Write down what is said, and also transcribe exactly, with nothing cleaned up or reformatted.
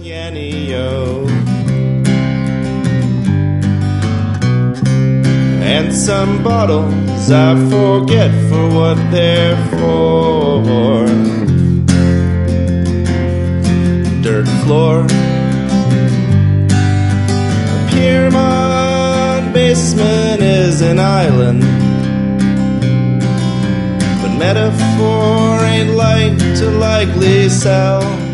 Yanny-o. And some bottles I forget for what they're for. Dirt floor, a Piermont basement is an island, but metaphor ain't like to likely sell.